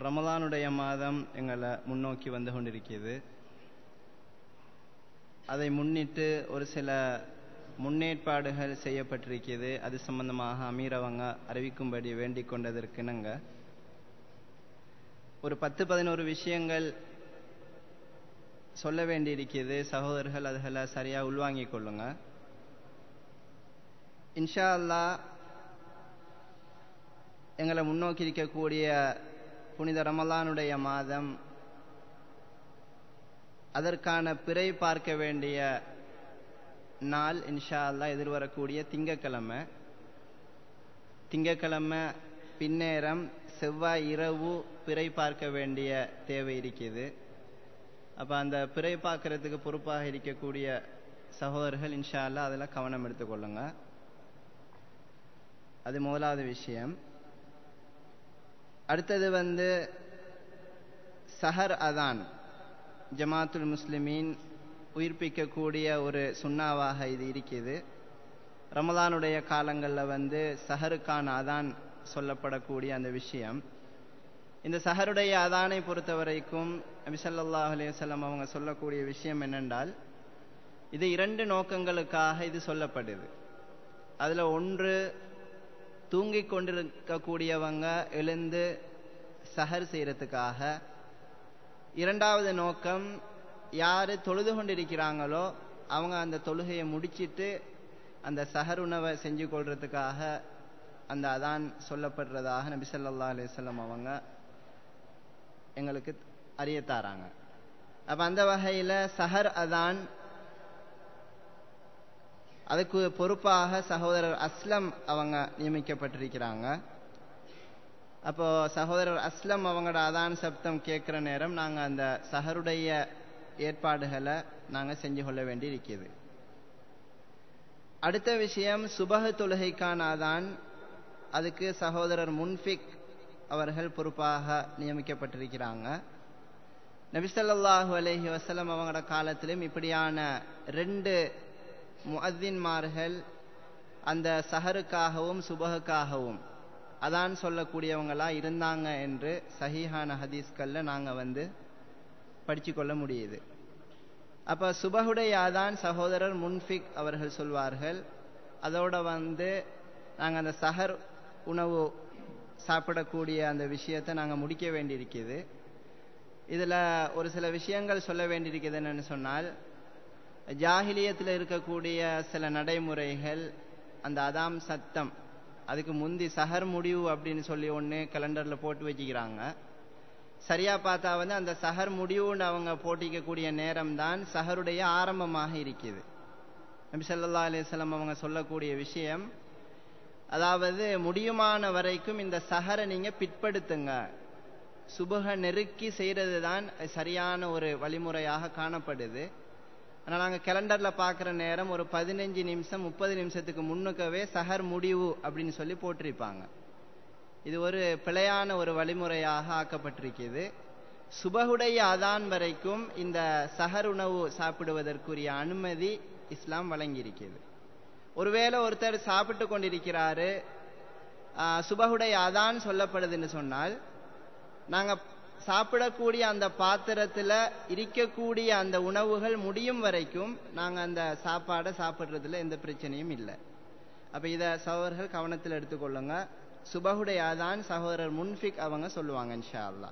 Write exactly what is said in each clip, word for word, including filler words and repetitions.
ரமலானுடைய மாதம் எங்களை முன்னோக்கி வந்து கொண்டிருக்கிறது. அதை முன்னிட்டு ஒரு சில முன்னேற்பாடுகள் செய்யப்பட்டிருக்கிறது. அது சம்பந்தமாக அமீர் அவங்க அறிவிக்கும்படி வேண்டிக் கொண்டதற்கிணங்க ஒரு பத்து பதினோரு விஷயங்கள் சொல்ல வேண்டியிருக்கிறது. சகோதரர்கள் அதுகளை சரியாக உள்வாங்கிக் கொள்ளுங்க. இன்ஷா அல்லாஹ் எங்களை முன்னோக்கி இருக்கக்கூடிய புனித ரமலானுடைய மாதம், அதற்கான பிறை பார்க்க வேண்டிய நாள் இன்ஷா அல்லாஹ் எதிர்வரக்கூடிய திங்கக்கிழமை. திங்கக்கிழமை பின்னேரம் செவ்வாய் இரவு பிறை பார்க்க வேண்டிய தேவை இருக்குது. அப்போ அந்த பிறை பார்க்கறதுக்கு பொறுப்பாக இருக்கக்கூடிய சகோதரர்கள் இன்ஷா அல்லாஹ் அதில் கவனம் எடுத்துக்கொள்ளுங்க. அது முதலாவது விஷயம். அடுத்தது வந்து சஹர் அதான் ஜமாத்துல் முஸ்லிமீன் உயிர்ப்பிக்கக்கூடிய ஒரு சுன்னாவாக இது இருக்குது. ரமலானுடைய காலங்களில் வந்து சஹருக்கான அதான் சொல்லப்படக்கூடிய அந்த விஷயம். இந்த சஹருடைய அதானை பொறுத்த வரைக்கும் நபி ஸல்லல்லாஹு அலைஹி வஸல்லம் அவங்க சொல்லக்கூடிய விஷயம் என்னென்றால், இது இரண்டு நோக்கங்களுக்காக இது சொல்லப்படுது. அதில் ஒன்று, தூங்கிக் கொண்டிருக்கக்கூடியவங்க எழுந்து சஹர் செய்யறதுக்காக. இரண்டாவது நோக்கம், யாரு தொழுது கொண்டிருக்கிறாங்களோ அவங்க அந்த தொழுகையை முடிச்சிட்டு அந்த சஹர் உணவை செஞ்சு கொள்றதுக்காக அந்த அதான் சொல்லப்படுறதாக நபி ஸல்லல்லாஹு அலைஹி வஸல்லம் அவங்க எங்களுக்கு அறியத்தாராங்க. அப்ப அந்த வகையில சஹர் அதான் அதுக்கு பொறுப்பாக சகோதரர் அஸ்லம் அவங்க நியமிக்கப்பட்டிருக்கிறாங்க. அப்போ சகோதரர் அஸ்லம் அவங்களோட அதான் சப்தம் கேட்குற நேரம் நாங்கள் அந்த சஹருடைய ஏற்பாடுகளை நாங்கள் செஞ்சு கொள்ள வேண்டி இருக்குது. அடுத்த விஷயம், சுபஹ் தொழுகைக்கான அதான். அதுக்கு சகோதரர் முன்ஃபிக் அவர்கள் பொறுப்பாக நியமிக்கப்பட்டிருக்கிறாங்க. நபி ஸல்லல்லாஹு அலைஹி வஸல்லம் அவங்களோட காலத்திலும் இப்படியான ரெண்டு முஅத்தின்மார்கள் அந்த சஹருக்காகவும் சுபஹுக்காகவும் அதான் சொல்லக்கூடியவங்களா இருந்தாங்க என்று சஹீஹான ஹதீஸ்கள்ல நாங்க வந்து படிச்சு கொள்ள முடியுது. அப்ப சுபஹுடைய அதான் சகோதரர் முன்ஃபிக் அவர்கள் சொல்வார்கள். அதோட வந்து நாங்க அந்த சஹர் உணவு சாப்பிடக்கூடிய அந்த விஷயத்தை நாங்க முடிக்க வேண்டியிருக்குது. இதுல ஒரு சில விஷயங்கள் சொல்ல வேண்டியிருக்குது. என்னன்னு சொன்னால், ஜாஹிலியத்தில் இருக்கக்கூடிய சில நடைமுறைகள், அந்த அதாம் சத்தம் அதுக்கு முந்தி சஹர் முடிவு அப்படின்னு சொல்லி ஒன்று கலண்டரில் போட்டு வச்சுக்கிறாங்க. சரியா பார்த்தா வந்து அந்த சஹர் முடிவுன்னு அவங்க போட்டிக்கக்கூடிய நேரம் தான் சஹருடைய ஆரம்பமாக இருக்குது. நபி ஸல்லல்லாஹு அலைஹி வஸல்லம் அவங்க சொல்லக்கூடிய விஷயம், அதாவது முடியுமான வரைக்கும் இந்த சஹரை நீங்க பிற்படுத்துங்க. சுபஹ நெருக்கி செய்யறது தான் சரியான ஒரு வழிமுறையாக காணப்படுது. ஆனால் நாங்கள் கேலண்டரில் பார்க்குற நேரம் ஒரு பதினஞ்சு நிமிஷம் முப்பது நிமிஷத்துக்கு முன்னுக்கவே சஹர் முடிவு அப்படின்னு சொல்லி போட்டிருப்பாங்க. இது ஒரு பிழையான ஒரு வழிமுறையாக ஆக்கப்பட்டிருக்கிறது. சுபஹுடைய அதான் வரைக்கும் இந்த சஹர் உணவு சாப்பிடுவதற்குரிய அனுமதி இஸ்லாம் வழங்கியிருக்கிறது. ஒருவேளை ஒருத்தர் சாப்பிட்டு கொண்டிருக்கிறாரு, சுபஹுடைய அதான் சொல்லப்படுதுன்னு சொன்னால், நாங்கள் சாப்பிடக்கூடிய அந்த பாத்திரத்தில் இருக்கக்கூடிய அந்த உணவுகள் முடியும் வரைக்கும் நாங்கள் அந்த சாப்பாடை சாப்பிட்றதுல எந்த பிரச்சனையும் இல்லை. அப்போ இதை சகோதரர்கள் கவனத்தில் எடுத்துக்கொள்ளுங்க. சுபஹுடைய அதான் சகோதரர் முன்ஃபிக் அவங்க சொல்லுவாங்க இன்ஷா அல்லாஹ்.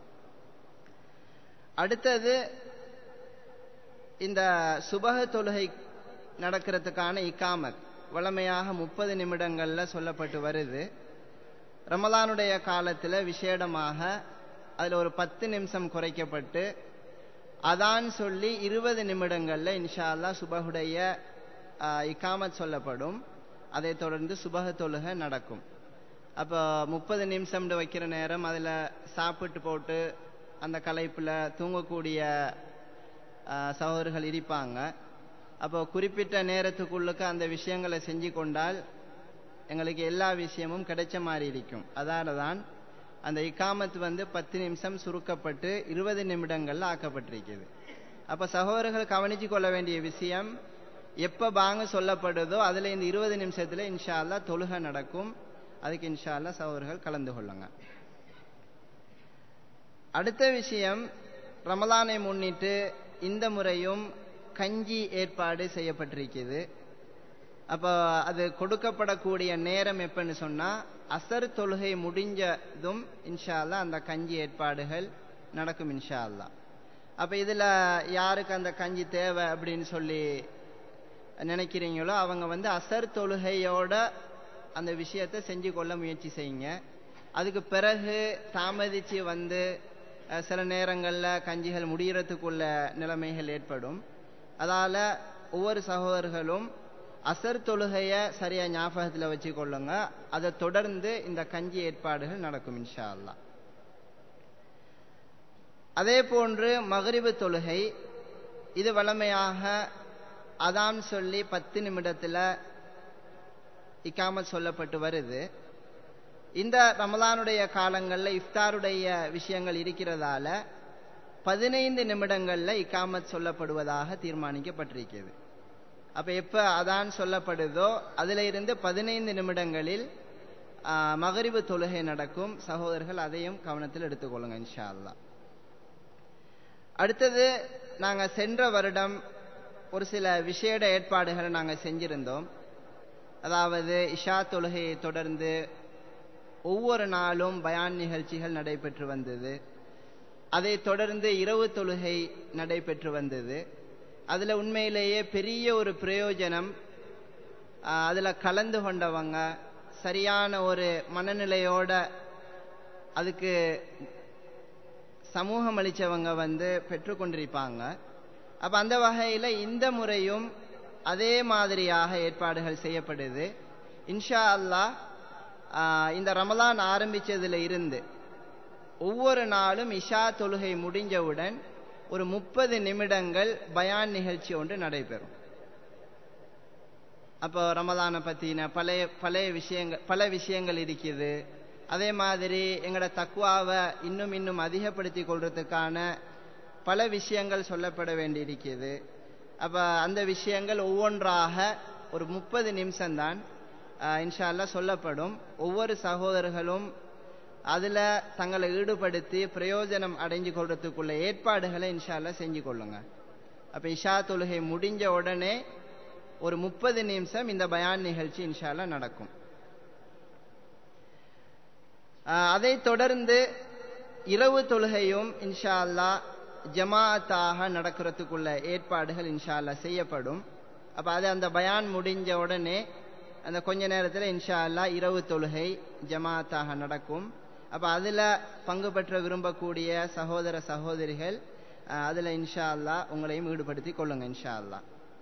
அடுத்தது, இந்த சுபஹ் தொழுகை நடக்கிறதுக்கான இகாமத் வழமையாக முப்பது நிமிடங்கள்ல சொல்லப்பட்டு வருது. ரமலானுடைய காலத்தில் விசேடமாக அதில் ஒரு பத்து நிமிஷம் குறைக்கப்பட்டு அதான் சொல்லி இருபது நிமிடங்கள்ல இன்ஷா அல்லாஹ் சுபஹுடைய இகாமத் சொல்லப்படும். அதை தொடர்ந்து சுபஹ் தொழுகை நடக்கும். அப்போ முப்பது நிமிஷம் வைக்கிற நேரம் அதில் சாப்பிட்டு போட்டு அந்த களைப்பில் தூங்கக்கூடிய சகோதரர்கள் இருப்பாங்க. அப்போ குறிப்பிட்ட நேரத்துக்குள்ளுக்கு அந்த விஷயங்களை செஞ்சு கொண்டால் எங்களுக்கு எல்லா விஷயமும் கிடைச்ச மாதிரி இருக்கும். அதால தான் அந்த இகாமத் வந்து பத்து நிமிஷம் சுருக்கப்பட்டு இருபது நிமிடங்கள்ல ஆக்கப்பட்டிருக்கிறது. அப்ப சகோதரர்கள் கவனிச்சு கொள்ள வேண்டிய விஷயம், எப்ப பாங்க சொல்லப்படுதோ அதுல இந்த இருபது நிமிஷத்துல இன்ஷா அல்லாஹ் தொழுகை நடக்கும். அதுக்கு இன்ஷா அல்லாஹ் சகோதரர்கள் கலந்து கொள்ளுங்க. அடுத்த விஷயம், ரமலானை முன்னிட்டு இந்த முறையும் கஞ்சி ஏற்பாடு செய்யப்பட்டிருக்கிறது. அப்போ அது கொடுக்கப்படக்கூடிய நேரம் எப்பன்னு சொன்னா அசர் தொழுகை முடிஞ்சதும் இன்ஷா அல்லாஹ் அந்த கஞ்சி ஏற்பாடுகள் நடக்கும் இன்ஷா அல்லாஹ். அப்ப இதுல யாருக்கு அந்த கஞ்சி தேவை அப்படின்னு சொல்லி நினைக்கிறீங்களோ அவங்க வந்து அசர் தொழுகையோட அந்த விஷயத்தை செஞ்சு கொள்ள முயற்சி செய்யுங்க. அதுக்கு பிறகு தாமதிச்சு வந்து சில நேரங்கள்ல கஞ்சிகள் முடியறதுக்குள்ள நிலைமைகள் ஏற்படும். அதால ஒவ்வொரு சகோதரர்களும் அசர் தொழுகைய சரியா ஞாபகத்துல வச்சு கொள்ளுங்க. அதை தொடர்ந்து இந்த கஞ்சி ஏற்பாடுகள் நடக்கும் இன்ஷா அல்லாஹ். அதே போன்று மக்ரிபு தொழுகை, இது வழமையாக அதான் சொல்லி பத்து நிமிடத்துல இக்காமத் சொல்லப்பட்டு வருது. இந்த ரமலானுடைய காலங்கள்ல இஃப்தாருடைய விஷயங்கள் இருக்கிறதால பதினைந்து நிமிடங்கள்ல இக்காமத் சொல்லப்படுவதாக தீர்மானிக்கப்பட்டிருக்கிறது. அப்ப எப்ப அதான் சொல்லப்படுதோ அதுல இருந்து பதினைந்து நிமிடங்களில் மக்ரிபு தொழுகை நடக்கும். சகோதரர்கள் அதையும் கவனத்தில் எடுத்துக்கொள்ளுங்க இன்ஷா அல்லாஹ். அடுத்தது, நாங்க சென்ற வருடம் ஒரு சில விசேட ஏற்பாடுகளை நாங்க செஞ்சிருந்தோம். அதாவது இஷா தொழுகையை தொடர்ந்து ஒவ்வொரு நாளும் பயான் நிகழ்ச்சிகள் நடைபெற்று வந்தது. அதை தொடர்ந்து இரவு தொழுகை நடைபெற்று வந்தது. அதுல உண்மையிலேயே பெரிய ஒரு பிரயோஜனம். அதுல கலந்து கொண்டவங்க சரியான ஒரு மனநிலையோட அதுக்கு சமூகம் அளிச்சவங்க வந்து பெற்றுக்கொண்டிருப்பாங்க. அப்ப அந்த வகையில இந்த முறையும் அதே மாதிரியாக ஏற்பாடுகள் செய்யப்படுது. இன்ஷா அல்லாஹ் இந்த ரமலான் ஆரம்பிச்சதுல இருந்து ஒவ்வொரு நாளும் இஷா தொழுகை முடிஞ்சவுடன் ஒரு முப்பது நிமிடங்கள் பயான் நிகழ்ச்சி ஒன்று நடைபெறும். அப்போ ரமலானை பத்தின பழைய பழைய விஷயங்கள் பல விஷயங்கள் இருக்குது. அதே மாதிரி எங்களோட தக்வாவை இன்னும் இன்னும் அதிகப்படுத்தி கொள்றதுக்கான பல விஷயங்கள் சொல்லப்பட வேண்டியிருக்கிறது. அப்ப அந்த விஷயங்கள் ஒவ்வொன்றாக ஒரு முப்பது நிமிஷம்தான் இன்ஷா அல்லாஹ் சொல்லப்படும். ஒவ்வொரு சகோதரர்களும் அதுல தங்களை ஈடுபடுத்தி பிரயோஜனம் அடைஞ்சு கொள்றதுக்குள்ள ஏற்பாடுகளை இன்ஷா அல்லாஹ் செஞ்சு கொள்ளுங்க. அப்ப இஷா தொழுகை முடிஞ்ச உடனே ஒரு முப்பது நிமிஷம் இந்த பயான் நிகழ்ச்சி இன்ஷா அல்லாஹ் நடக்கும். அதை தொடர்ந்து இரவு தொழுகையும் இன்ஷா அல்லாஹ் ஜமாஅத்தாக நடக்கிறதுக்குள்ள ஏற்பாடுகள் இன்ஷா அல்லாஹ் செய்யப்படும். அப்ப அது அந்த பயான் முடிஞ்ச உடனே அந்த கொஞ்ச நேரத்தில் இன்ஷா அல்லாஹ் இரவு தொழுகை ஜமாஅத்தாக நடக்கும். அப்ப அதுல பங்கு பெற்ற விரும்பக்கூடிய சகோதர சகோதரிகள் அதுல இன்ஷா அல்லாஹ் உங்களையும் ஈடுபடுத்தி கொள்ளுங்க இன்ஷா அல்லாஹ்.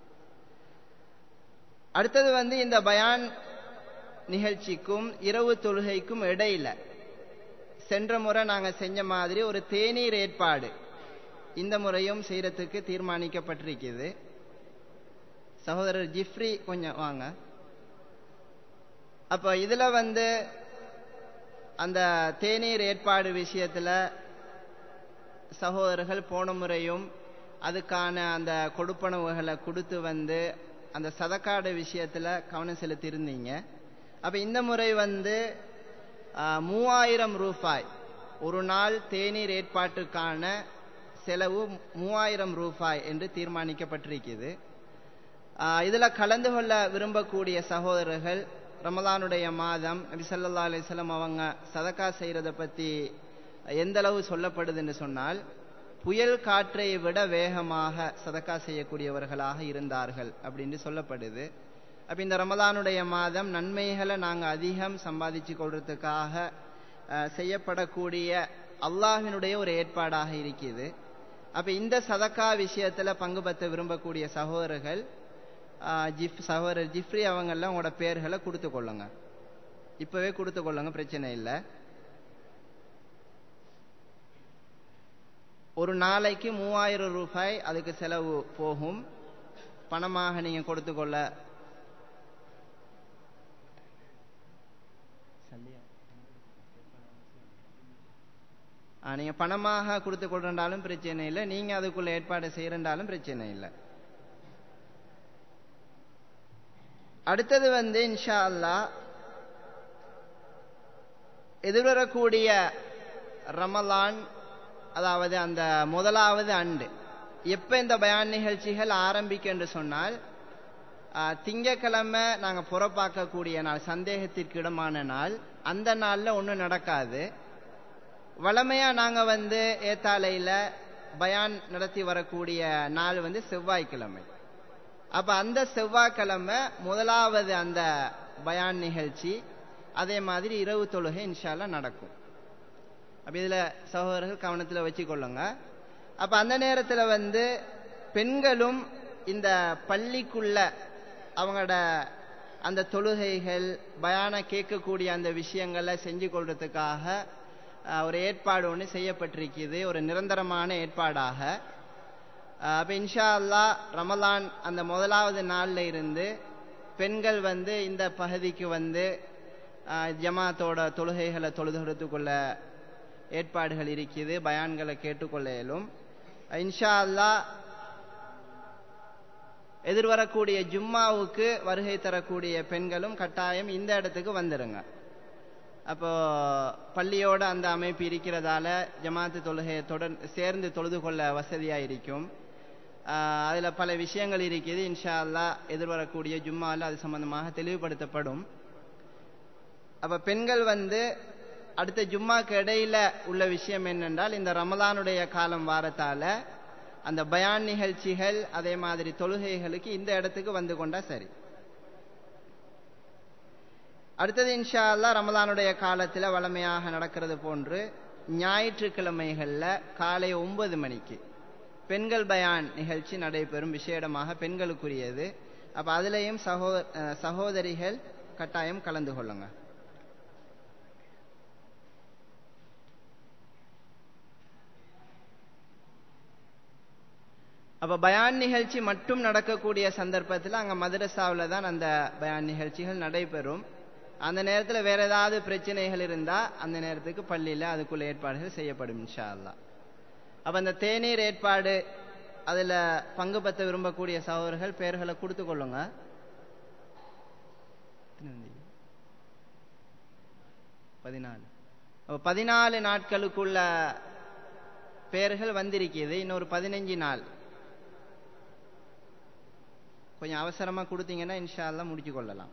அடுத்தது வந்து இந்த பயான் நிகழ்ச்சிக்கும் இரவு தொழுகைக்கும் இடையில சென்ற முறை நாங்க செஞ்ச மாதிரி ஒரு தேநீர் ஏற்பாடு இந்த முறையும் செய்யறதுக்கு தீர்மானிக்கப்பட்டிருக்கிறது. சகோதரர் ஜிப்ரி கொஞ்சம் வாங்க. அப்ப இதுல வந்து அந்த தேநீர் ஏற்பாடு விஷயத்துல சகோதரர்கள் போன முறையும் அதுக்கான அந்த கொடுப்பனவுகளை கொடுத்து வந்து அந்த சதக்காடு விஷயத்துல கவனம் செலுத்தி இருந்தீங்க. அப்ப இந்த முறை வந்து மூவாயிரம் ரூபாய் ஒரு நாள் தேநீர் ஏற்பாட்டுக்கான செலவு மூவாயிரம் ரூபாய் என்று தீர்மானிக்கப்பட்டிருக்கிறது. இதுல கலந்து கொள்ள விரும்பக்கூடிய சகோதரர்கள் ரமலானுடைய மாதம் நபி ஸல்லல்லாஹு அலைஹி வஸல்லம் அவங்க சதக்கா செய்யறத பத்தி எந்த அளவு சொல்லப்படுதுன்னு சொன்னால் புயல் காற்றை விட வேகமாக சதக்கா செய்யக்கூடியவர்களாக இருந்தார்கள் அப்படின்னு சொல்லப்படுது. அப்ப இந்த ரமலானுடைய மாதம் நன்மைகளை நாங்க அதிகம் சம்பாதிச்சு கொள்றதுக்காக செய்யப்படக்கூடிய அல்லாஹ்வினுடைய ஒரு ஏற்பாடாக இருக்குது. அப்ப இந்த சதக்கா விஷயத்துல பங்கு பெற்ற விரும்பக்கூடிய சகோதரர்கள் ஜிப் சகோதரர் ஜிப்ரி அவங்கெல்லாம் உங்களோட பேர்களை கொடுத்து கொள்ளுங்க. இப்பவே கொடுத்து கொள்ளுங்க, பிரச்சனை இல்லை. ஒரு நாளைக்கு மூவாயிரம் ரூபாய் அதுக்கு செலவு போகும். பணமாக நீங்க கொடுத்து கொள்ள நீங்க பணமாக கொடுத்து கொள்றாலும் பிரச்சனை இல்லை, நீங்க அதுக்குள்ள ஏற்பாடு செய்யறாலும் பிரச்சனை இல்லை. அடுத்தது வந்து இன்ஷா அல்லாஹ் எதிர்வரக்கூடிய ரமலான் அதாவது அந்த முதலாவது ஆண்டு எப்ப இந்த பயான் நிகழ்ச்சிகள் ஆரம்பிக்கும் என்று சொன்னால், திங்கக்கிழமை நாங்க புறப்பாக்கக்கூடிய நாள், சந்தேகத்திற்கு இடமான நாள், அந்த நாள்ல ஒன்றும் நடக்காது. வழமையா நாங்க வந்து ஏத்தாலையில பயான் நடத்தி வரக்கூடிய நாள் வந்து செவ்வாய்க்கிழமை. அப்ப அந்த செவ்வாய்க்கிழமை முதலாவது அந்த பயான் நிகழ்ச்சி, அதே மாதிரி இரவு தொழுகை இன்ஷா அல்லாஹ் நடக்கும். அப்ப இதுல சகோதரர்கள் கவனத்துல வச்சுக்கொள்ளுங்க. அப்ப அந்த நேரத்துல வந்து பெண்களும் இந்த பள்ளிக்குள்ள அவங்களோட அந்த தொழுகைகள் பயான கேட்கக்கூடிய அந்த விஷயங்களை செஞ்சு கொள்றதுக்காக ஒரு ஏற்பாடு ஒன்று செய்யப்பட்டிருக்குது, ஒரு நிரந்தரமான ஏற்பாடாக. அப்ப இன்ஷா அல்லாஹ் ரமலான் அந்த முதலாவது நாள்ல இருந்து பெண்கள் வந்து இந்த பகுதிக்கு வந்து ஜமாத்தோட தொழுகைகளை தொழுதுகொள்ள ஏற்பாடுகள் இருக்குது, பயான்களை கேட்டுக்கொள்ள இயலும். இன்ஷா அல்லாஹ் எதிர்வரக்கூடிய ஜும்மாவுக்கு வருகை தரக்கூடிய பெண்களும் கட்டாயம் இந்த இடத்துக்கு வந்துருங்க. அப்போ பள்ளியோட அந்த அமைப்பு இருக்கிறதால ஜமாத்து தொழுகையை தொடர்ந்து சேர்ந்து தொழுது கொள்ள வசதியா இருக்கும். அதுல பல விஷயங்கள் இருக்குது, இன்ஷா அல்லாஹ் எதிர்வரக்கூடிய ஜும்மாவில் அது சம்பந்தமாக தெளிவுபடுத்தப்படும். அப்ப பெண்கள் வந்து அடுத்த ஜும்மாக்கு இடையில உள்ள விஷயம் என்னென்றால், இந்த ரமலானுடைய காலம் வாரத்தால அந்த பயான் நிகழ்ச்சிகள் அதே மாதிரி தொழுகைகளுக்கு இந்த இடத்துக்கு வந்து கொண்டா சரி. அடுத்தது இன்ஷா அல்லாஹ் ரமலானுடைய காலத்துல வளமையாக நடக்கிறது போன்று ஞாயிற்றுக்கிழமைகள்ல காலை ஒன்பது மணிக்கு பெண்கள் பயான் நிகழ்ச்சி நடைபெறும், விசேடமாக பெண்களுக்குரியது. அப்ப அதுலயும் சகோதர சகோதரிகள் கட்டாயம் கலந்து கொள்ளுங்க. அப்ப பயான் நிகழ்ச்சி மட்டும் நடக்கக்கூடிய சந்தர்ப்பத்தில் அங்க மதரசாவில் தான் அந்த பயான் நிகழ்ச்சிகள் நடைபெறும். அந்த நேரத்தில் வேற ஏதாவது பிரச்சனைகள் இருந்தா அந்த நேரத்துக்கு பள்ளியில அதுக்குள்ள ஏற்பாடுகள் செய்யப்படும் இன்ஷா அல்லாஹ். அப்ப அந்த தேநீர் ஏற்பாடு அதுல பங்கு பெற்ற விரும்பக்கூடிய சகோதரர்கள் பெயர்களை கொடுத்து கொள்ளுங்க. பதினாலு பதினாலு நாட்களுக்குள்ள பெயர்கள் வந்திருக்கிறது. இன்னொரு பதினஞ்சு நாள் கொஞ்சம் அவசரமா கொடுத்தீங்கன்னா இன்ஷா அல்லாஹ் முடிச்சு கொள்ளலாம்.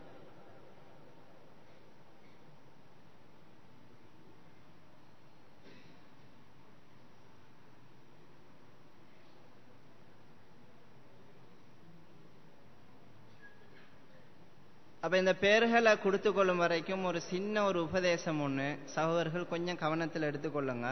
அப்ப இந்த பெயர்களை கொடுத்து கொள்ளும் வரைக்கும் ஒரு சின்ன ஒரு உபதேசம் ஒண்ணு சகோதரர்கள் கொஞ்சம் கவனத்தில் எடுத்துக்கொள்ளுங்க.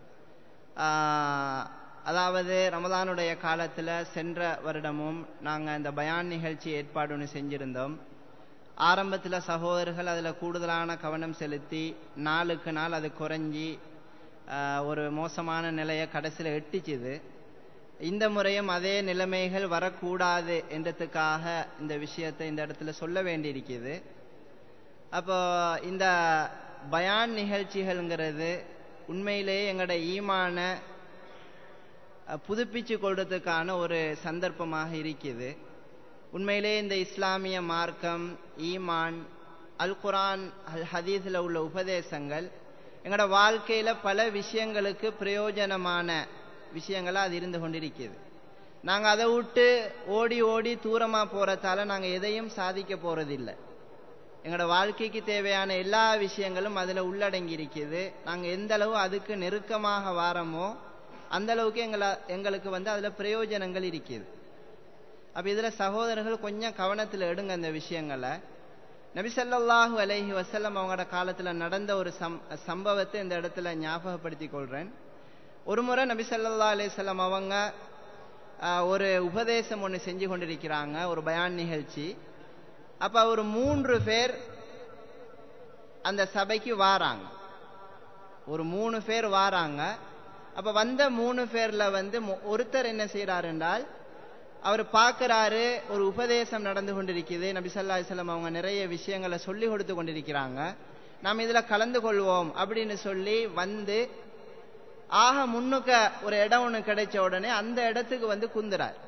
அதாவது ரமலானுடைய காலத்துல சென்ற வருடமும் நாங்க இந்த பயான் நிகழ்ச்சி ஏற்பாடு ஒன்று செஞ்சிருந்தோம். ஆரம்பத்துல சகோதரர்கள் அதுல கூடுதலான கவனம் செலுத்தி நாளுக்கு நாள் அது குறைஞ்சி ஒரு மோசமான நிலையை கடைசியில எட்டிச்சுது. இந்த முறையும் அதே நிலைமைகள் வரக்கூடாது என்றதுக்காக இந்த விஷயத்தை இந்த இடத்துல சொல்ல வேண்டியிருக்குது. அப்போ இந்த பயான் நிகழ்ச்சிகள்ங்கிறது உண்மையிலேயே எங்களோட ஈமான புதுப்பிச்சு கொள்றதுக்கான ஒரு சந்தர்ப்பமாக இருக்குது. உண்மையிலேயே இந்த இஸ்லாமிய மார்க்கம், ஈமான், அல் குர்ஆன், அல் ஹதீஸ்ல உள்ள உபதேசங்கள் எங்களோட வாழ்க்கையில பல விஷயங்களுக்கு பிரயோஜனமான விஷயங்களா அது இருந்து கொண்டிருக்கிறது. நாங்க அதை விட்டு ஓடி ஓடி தூரமா போறதால நாங்க எதையும் சாதிக்க போறதில்லை. எங்களோட வாழ்க்கைக்கு தேவையான எல்லா விஷயங்களும் அதுல உள்ளடங்கி இருக்குது. நாங்க எந்த அளவு அதுக்கு நெருக்கமாக வாரமோ அந்த அளவுக்கு எங்களை எங்களுக்கு வந்து அதுல பிரயோஜனங்கள் இருக்குது. அப்ப இதுல சகோதரர்கள் கொஞ்சம் கவனத்துல எடுங்க அந்த விஷயங்களை. நபி ஸல்லல்லாஹு அலைஹி வஸல்லம் அவங்களோட காலத்துல நடந்த ஒரு சம்பவத்தை இந்த இடத்துல ஞாபகப்படுத்திக் கொள்றேன். ஒரு முறை நபி ஸல்லல்லாஹு அலைஹி வஸல்லம் அவங்க ஒரு உபதேசம் ஒன்று செஞ்சு கொண்டிருக்கிறாங்க, ஒரு பயான் நிகழ்ச்சி. அப்ப ஒரு மூன்று பேர் அந்த சபைக்கு வாராங்க, ஒரு மூணு பேர் வாராங்க. அப்ப வந்த மூணு பேர்ல வந்து ஒருத்தர் என்ன செய்யறாரு என்றால், அவர் பார்க்கிறாரு ஒரு உபதேசம் நடந்து கொண்டிருக்குது, நபி ஸல்லல்லாஹு அலைஹி வஸல்லம் அவங்க நிறைய விஷயங்களை சொல்லி கொடுத்து கொண்டிருக்கிறாங்க, நாம் இதுல கலந்து கொள்வோம் அப்படின்னு சொல்லி வந்து ஆக முன்னுக்க ஒரு இடம் ஒண்ணு கிடைச்ச உடனே அந்த இடத்துக்கு வந்து குந்துறார்.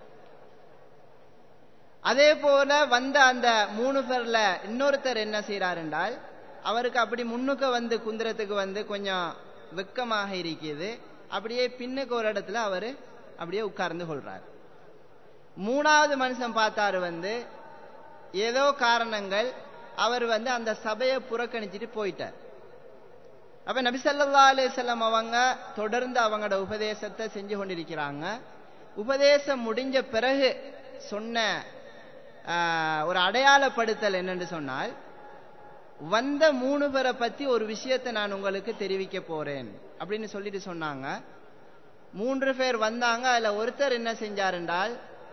அதே போல வந்த அந்த மூணு பேர்ல இன்னொருத்தர் என்ன செய்யறார் என்றால், அவருக்கு அப்படி முன்னுக்க வந்து குந்துறதுக்கு வந்து கொஞ்சம் வெக்கமாக இருக்குது. அப்படியே பின்னுக்கு ஒரு இடத்துல அவரு அப்படியே உட்கார்ந்து கொள்றார். மூணாவது மனுஷன் பார்த்தாரு வந்து ஏதோ காரணங்கள் அவர் வந்து அந்த சபையை புறக்கணிச்சிட்டு போயிட்டார். அப்ப நபி ஸல்லல்லாஹு அலைஹி வஸல்லம் அவங்க தொடர்ந்து அவங்களோட உபதேசத்தை செஞ்சு கொண்டிருக்கிறாங்க. உபதேசம் முடிஞ்ச பிறகு சொன்ன ஒரு அடையாளப்படுத்தல் என்னன்னு சொன்னால், வந்த மூணு பேரை பத்தி ஒரு விஷயத்தை நான் உங்களுக்கு தெரிவிக்க போறேன் அப்படின்னு சொல்லிட்டு சொன்னாங்க. மூன்று பேர் வந்தாங்க. அதுல ஒருத்தர் என்ன செஞ்சார் என்றால்,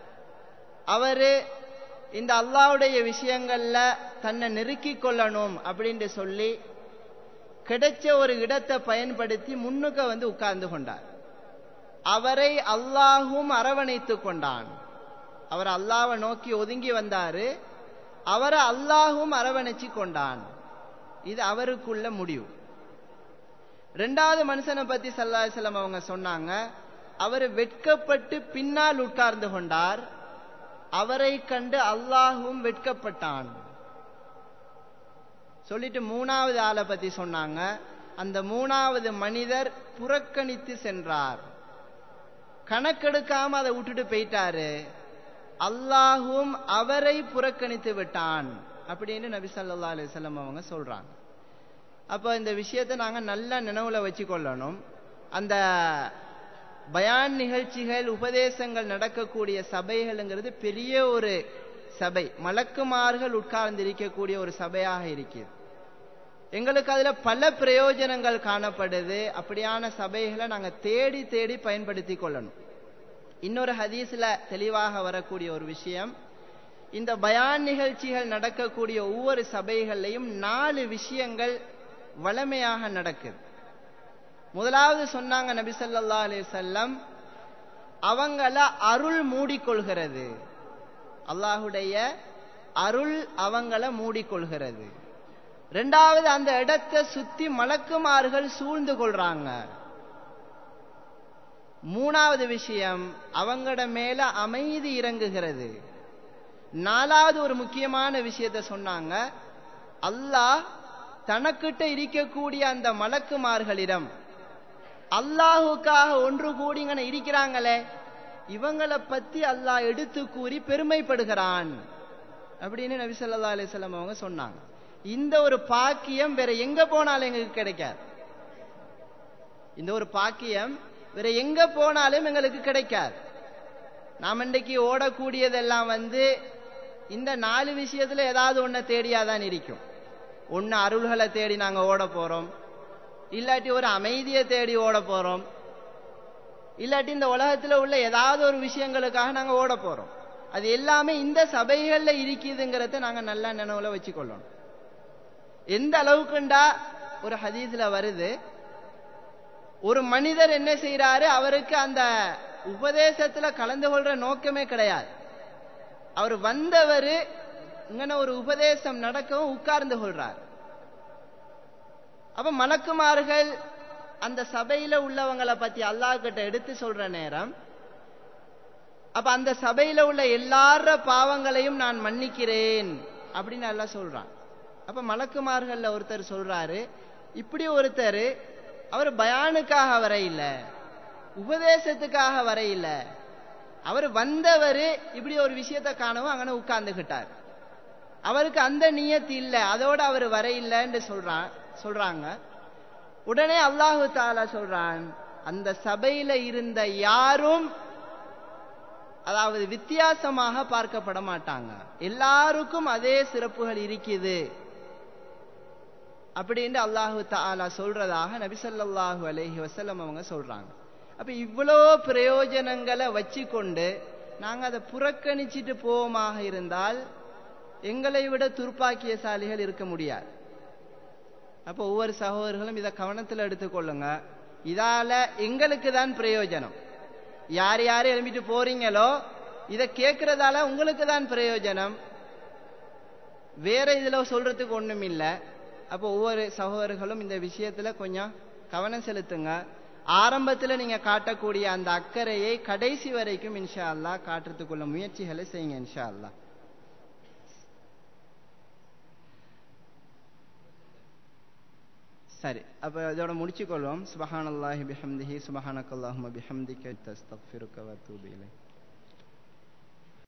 அவரு இந்த அல்லாஹ்வுடைய விஷயங்கள்ல தன்னை நெருக்கி கொள்ளணும் அப்படின்னு சொல்லி கிடைச்ச ஒரு இடத்தை பயன்படுத்தி முன்னுக்க வந்து உட்கார்ந்து கொண்டார். அவரை அல்லாஹும் அரவணைத்து கொண்டான். அவர் அல்லாஹ்வை நோக்கி ஒதுங்கி வந்தாரு, அவரை அல்லாஹும் அரவணைச்சு கொண்டான். இது அவருக்குள்ள முடிவு. ரெண்டாவது மனுஷனை பத்தி ஸல்லல்லாஹு அலைஹி வஸல்லம் அவங்க சொன்னாங்க, அவர் வெட்கப்பட்டு பின்னால் உட்கார்ந்து கொண்டார், அவரை கண்டு அல்லாஹும் வெட்கப்பட்டான். சொல்லிட்டு மூணாவது ஆளை பத்தி சொன்னாங்க, அந்த மூணாவது மனிதர் புறக்கணித்து சென்றார், கணக்கெடுக்காம அதை விட்டுட்டு போயிட்டாரு, அல்லாஹும் அவரை புறக்கணித்து விட்டான் அப்படின்னு நபி ஸல்லல்லாஹு அலைஹி வஸல்லம் அவங்க சொல்றாங்க. அப்ப இந்த விஷயத்தை நாங்க நல்லா நினைவுல வச்சு கொள்ளணும். அந்த பயான் நிகழ்ச்சிகள் உபதேசங்கள் நடக்கக்கூடிய சபைகள்ங்கிறது பெரிய ஒரு சபை, மலக்குமார்கள் உட்கார்ந்து இருக்கக்கூடிய ஒரு சபையாக இருக்குது. எங்களுக்கு அதுல பல பிரயோஜனங்கள் காணப்படுது. அப்படியான சபைகளை நாங்க தேடி தேடி பயன்படுத்தி கொள்ளணும். இன்னொரு ஹதீஸ்ல தெளிவாக வரக்கூடிய ஒரு விஷயம், இந்த பயான் நிகழ்ச்சிகள் நடக்கக்கூடிய ஒவ்வொரு சபைகள்லையும் நாலு விஷயங்கள் வளமையாக நடக்குது. முதலாவது சொன்னாங்க நபி ஸல்லல்லாஹு அலைஹி வஸல்லம், அவங்கள அருள் மூடிக்கொள்கிறது, அல்லாஹுடைய அருள் அவங்கள மூடிக்கொள்கிறது. ரெண்டாவது, அந்த இடத்தை சுத்தி மலக்குமார்கள் சூழ்ந்து கொள்றாங்க. மூணாவது விஷயம், அவங்கள மேல அமைதி இறங்குகிறது. நாலாவது ஒரு முக்கியமான விஷயத்தை சொன்னாங்க, அல்லாஹ் தனக்கிட்ட இருக்கக்கூடிய அந்த மலக்குமார்களிடம் அல்லாஹுக்காக ஒன்று கூடிங்கன இருக்கிறாங்களே, இவங்களை பத்தி அல்லாஹ் எடுத்து கூறி பெருமைப்படுகிறான் அப்படின்னு நபி ஸல்லல்லாஹு அலைஹி வஸல்லம் அவங்க சொன்னாங்க. இந்த ஒரு பாக்கியம் வேற எங்க போனாலும் எங்களுக்கு கிடைக்காது. இந்த ஒரு பாக்கியம் வேற எங்க போனாலும் எங்களுக்கு கிடைக்காது. நாம் இன்றைக்கு ஓடக்கூடியதெல்லாம் வந்து இந்த நாலு விஷயத்துல ஏதாவது ஒன்ன தேடியாதான் இருக்கும். ஒன்னு அருள்களை தேடி நாங்க ஓட போறோம், இல்லாட்டி ஒரு அமைதியை தேடி ஓட போறோம், இல்லாட்டி இந்த உலகத்துல உள்ள ஏதாவது ஒரு விஷயங்களுக்காக நாங்க ஓட போறோம். அது எல்லாமே இந்த சபைகள்ல இருக்குதுங்கிறத நாங்க நல்லா நினைவுல வச்சுக்கொள்ளணும். எந்த அளவுக்குண்டா ஒரு ஹதீஸ்ல வருது, ஒரு மனிதர் என்ன செய்யறாரு, அவருக்கு அந்த உபதேசத்துல கலந்து கொள்ற நோக்கமே கிடையாது. அவர் வந்தவர் இங்கன ஒரு உபதேசம் நடக்கவும் உட்கார்ந்து கொள்றார். அப்ப மலக்குமார்கள் அந்த சபையில உள்ளவங்களை பத்தி அல்லாஹ் கிட்ட எடுத்து சொல்ற நேரம், அப்ப அந்த சபையில உள்ள எல்லார பாவங்களையும் நான் மன்னிக்கிறேன் அப்படின்னு அல்லாஹ் சொல்றான். அப்ப மலக்குமார்கள்ல ஒருத்தர் சொல்றாரு, இப்படி ஒருத்தர் அவர் பயானுக்காக வர இல்ல, உபதேசத்துக்காக வர இல்ல, அவர் வந்தவர் இப்படி ஒரு விஷயத்தை காணவும் அங்கன உட்கார்ந்துகிட்டார், அவருக்கு அந்த நியத்து இல்ல, அதோட அவர் வர இல்லைன்னு சொல்றான் சொல்றாங்க. உடனே அல்லாஹு தஆலா சொல்றான், அந்த சபையில இருந்த யாரும் அதாவது வித்தியாசமாக பார்க்கப்பட மாட்டாங்க, எல்லாருக்கும் அதே சிறப்புகள் இருக்குது அப்படின்னு அல்லாஹு தஆலா சொல்றதாக நபி ஸல்லல்லாஹு அலைஹி வஸல்லம் அவங்க சொல்றாங்க. அப்ப இவ்வளோ பிரயோஜனங்களை வச்சு கொண்டு நாங்க அதை புறக்கணிச்சிட்டு போவோமாக இருந்தால் எங்களை விட துர்ப்பாக்கியசாலிகள் இருக்க முடியாது. அப்போ ஒவ்வொரு சகோதரர்களும் இதை கவனத்தில் எடுத்துக்கொள்ளுங்க. இதால எங்களுக்கு தான் பிரயோஜனம். யார் யார் எழுப்பிட்டு போறீங்களோ இதை கேட்கறதால உங்களுக்கு தான் பிரயோஜனம், வேற இதுல சொல்றதுக்கு ஒண்ணும் இல்லை. அப்போ ஒவ்வொரு சகோதரர்களும் இந்த விஷயத்துல கொஞ்சம் கவனம் செலுத்துங்க. ஆரம்பத்துல நீங்க காட்டக்கூடிய அந்த அக்கறையை கடைசி வரைக்கும் இன்ஷா அல்லாஹ் காட்டுறதுக்குள்ள முயற்சிகளை செய்யுங்க இன்ஷா அல்லாஹ். சரி, அப்போ இதோட முடிச்சுக்கொள்வோம். சுபஹானல்லாஹி பிஹம்திஹி சுபஹானக்கல்லாஹும்ம பிஹம்திக அஸ்தக்ஃபிருக வ அத்தூபு இலைக்.